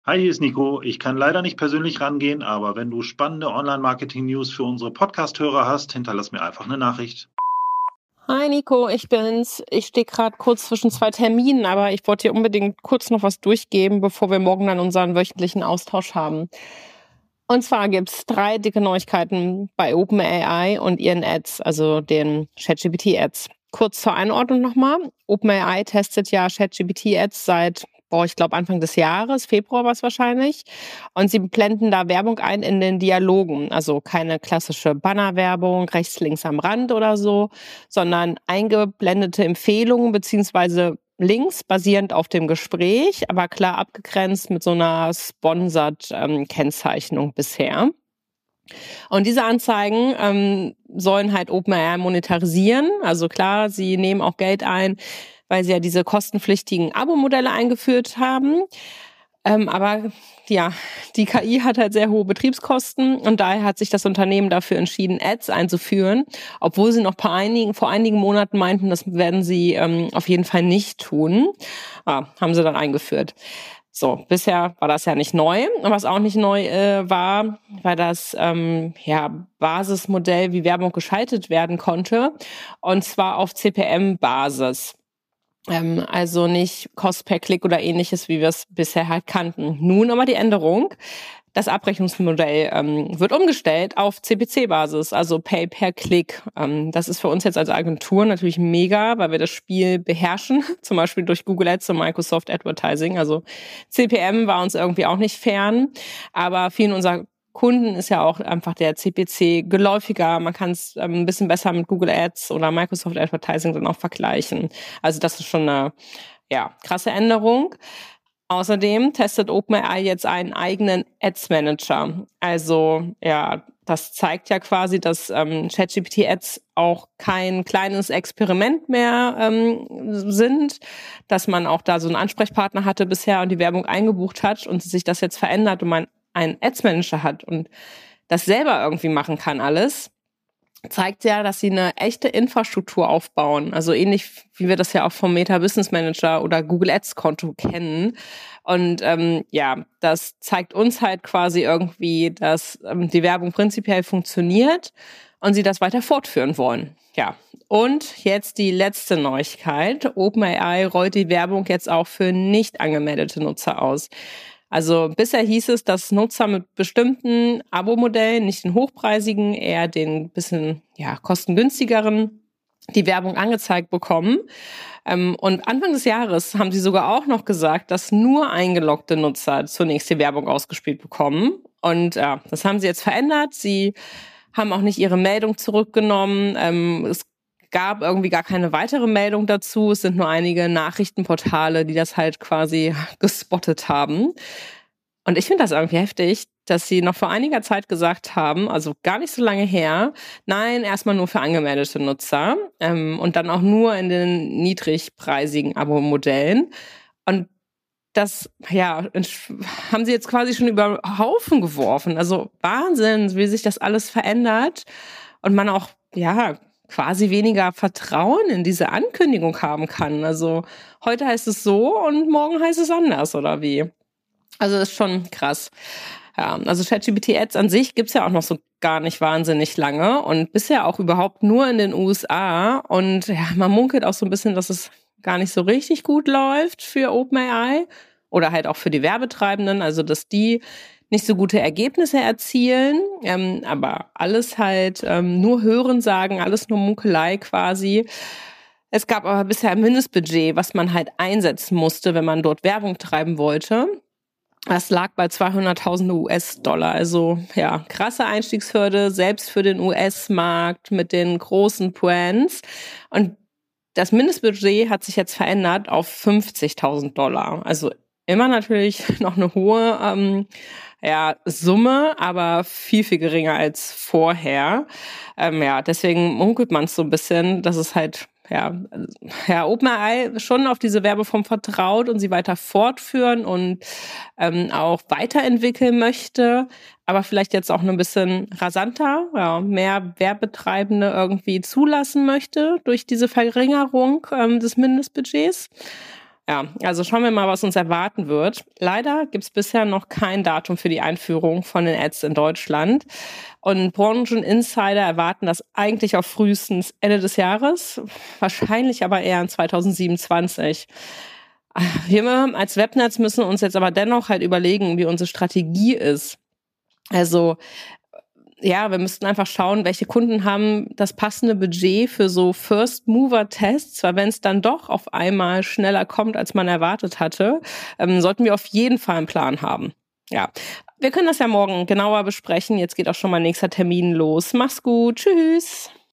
Hi, hier ist Nico. Ich kann leider nicht persönlich rangehen, aber wenn du spannende Online-Marketing-News für unsere Podcast-Hörer hast, hinterlass mir einfach eine Nachricht. Hi Nico, ich bin's. Ich stehe gerade kurz zwischen zwei Terminen, aber ich wollte dir unbedingt kurz noch was durchgeben, bevor wir morgen dann unseren wöchentlichen Austausch haben. Und zwar gibt's 3 dicke Neuigkeiten bei OpenAI und ihren Ads, also den ChatGPT-Ads. Kurz zur Einordnung nochmal. OpenAI testet ja ChatGPT-Ads seit, ich glaube Anfang des Jahres, Februar war es wahrscheinlich. Und sie blenden da Werbung ein in den Dialogen. Also keine klassische Bannerwerbung rechts, links am Rand oder so, sondern eingeblendete Empfehlungen beziehungsweise Links basierend auf dem Gespräch, aber klar abgegrenzt mit so einer Sponsored-Kennzeichnung bisher. Und diese Anzeigen sollen halt OpenAI monetarisieren. Also klar, sie nehmen auch Geld ein, weil sie ja diese kostenpflichtigen Abo-Modelle eingeführt haben. Aber ja, die KI hat halt sehr hohe Betriebskosten und daher hat sich das Unternehmen dafür entschieden, Ads einzuführen, obwohl sie noch vor einigen Monaten meinten, das werden sie auf jeden Fall nicht tun. Haben sie dann eingeführt. So, bisher war das ja nicht neu. Und was auch nicht neu war das Basismodell, wie Werbung geschaltet werden konnte, und zwar auf CPM-Basis. Also nicht Cost per Klick oder ähnliches, wie wir es bisher halt kannten. Nun aber die Änderung. Das Abrechnungsmodell wird umgestellt auf CPC-Basis, also Pay per Klick. Das ist für uns jetzt als Agentur natürlich mega, weil wir das Spiel beherrschen, zum Beispiel durch Google Ads und Microsoft Advertising. Also CPM war uns irgendwie auch nicht fern, aber vielen unserer Kunden ist ja auch einfach der CPC geläufiger. Man kann es ein bisschen besser mit Google Ads oder Microsoft Advertising dann auch vergleichen. Also das ist schon eine krasse Änderung. Außerdem testet OpenAI jetzt einen eigenen Ads Manager. Also das zeigt ja quasi, dass ChatGPT Ads auch kein kleines Experiment mehr sind, dass man auch da so einen Ansprechpartner hatte bisher und die Werbung eingebucht hat und sich das jetzt verändert und man einen Ads Manager hat und das selber irgendwie machen kann alles, zeigt ja, dass sie eine echte Infrastruktur aufbauen. Also ähnlich wie wir das ja auch vom Meta Business Manager oder Google Ads Konto kennen. Und das zeigt uns halt quasi irgendwie, dass die Werbung prinzipiell funktioniert und sie das weiter fortführen wollen. Ja, und jetzt die letzte Neuigkeit. OpenAI rollt die Werbung jetzt auch für nicht angemeldete Nutzer aus. Also bisher hieß es, dass Nutzer mit bestimmten Abo-Modellen, nicht den hochpreisigen, eher den bisschen kostengünstigeren, die Werbung angezeigt bekommen. Und Anfang des Jahres haben sie sogar auch noch gesagt, dass nur eingeloggte Nutzer zunächst die Werbung ausgespielt bekommen. Und das haben sie jetzt verändert. Sie haben auch nicht ihre Meldung zurückgenommen. Es gab irgendwie gar keine weitere Meldung dazu. Es sind nur einige Nachrichtenportale, die das halt quasi gespottet haben. Und ich finde das irgendwie heftig, dass sie noch vor einiger Zeit gesagt haben, also gar nicht so lange her, nein, erstmal nur für angemeldete Nutzer und dann auch nur in den niedrigpreisigen Abo-Modellen. Und das, haben sie jetzt quasi schon über Haufen geworfen. Also Wahnsinn, wie sich das alles verändert und man auch, quasi weniger Vertrauen in diese Ankündigung haben kann. Also heute heißt es so und morgen heißt es anders, oder wie? Also das ist schon krass. Ja, also ChatGPT Ads an sich gibt's ja auch noch so gar nicht wahnsinnig lange und bisher auch überhaupt nur in den USA. Und man munkelt auch so ein bisschen, dass es gar nicht so richtig gut läuft für OpenAI oder halt auch für die Werbetreibenden, also dass die nicht so gute Ergebnisse erzielen, aber alles halt nur Hörensagen, alles nur Munkelei quasi. Es gab aber bisher ein Mindestbudget, was man halt einsetzen musste, wenn man dort Werbung treiben wollte. Das lag bei 200.000 US-Dollar. Also krasse Einstiegshürde, selbst für den US-Markt mit den großen Brands. Und das Mindestbudget hat sich jetzt verändert auf 50.000 Dollar. Also immer natürlich noch eine hohe Summe, aber viel, viel geringer als vorher. Deswegen munkelt man es so ein bisschen, dass es halt OpenAI schon auf diese Werbeform vertraut und sie weiter fortführen und auch weiterentwickeln möchte, aber vielleicht jetzt auch ein bisschen rasanter, mehr Werbetreibende irgendwie zulassen möchte durch diese Verringerung des Mindestbudgets. Ja, also schauen wir mal, was uns erwarten wird. Leider gibt es bisher noch kein Datum für die Einführung von den Ads in Deutschland. Und Brancheninsider erwarten das eigentlich auf frühestens Ende des Jahres, wahrscheinlich aber eher in 2027. Wir als Webnetz müssen uns jetzt aber dennoch halt überlegen, wie unsere Strategie ist. Also ja, wir müssten einfach schauen, welche Kunden haben das passende Budget für so First-Mover-Tests, weil wenn es dann doch auf einmal schneller kommt, als man erwartet hatte, sollten wir auf jeden Fall einen Plan haben. Ja, wir können das ja morgen genauer besprechen. Jetzt geht auch schon mal nächster Termin los. Mach's gut. Tschüss.